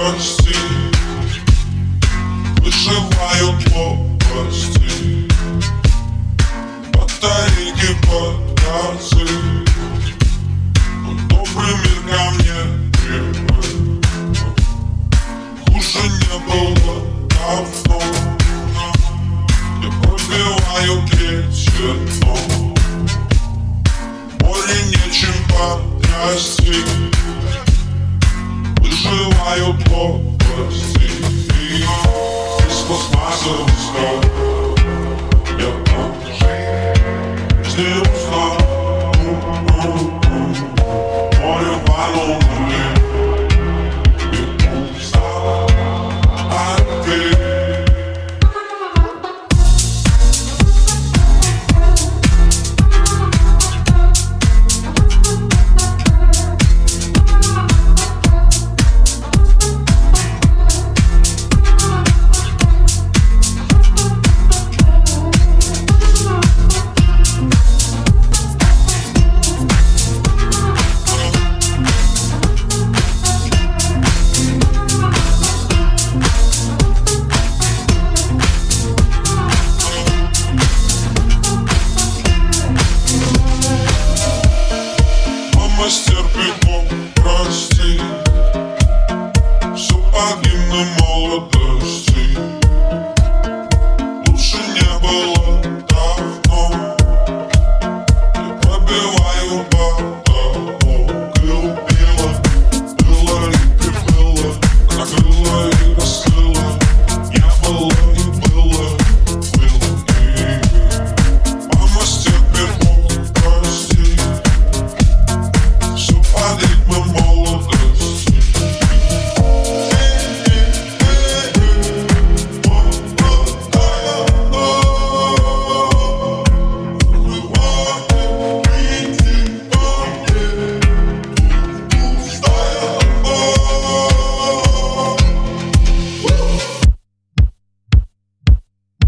глупости, выживают лопасти, батарейки под газы. Мой добрый мир ко мне привык, хуже не было давно. Я пробиваю третье дно, боли нечем потрясти, выживают лопасти. Из пластмассовых скал я там, где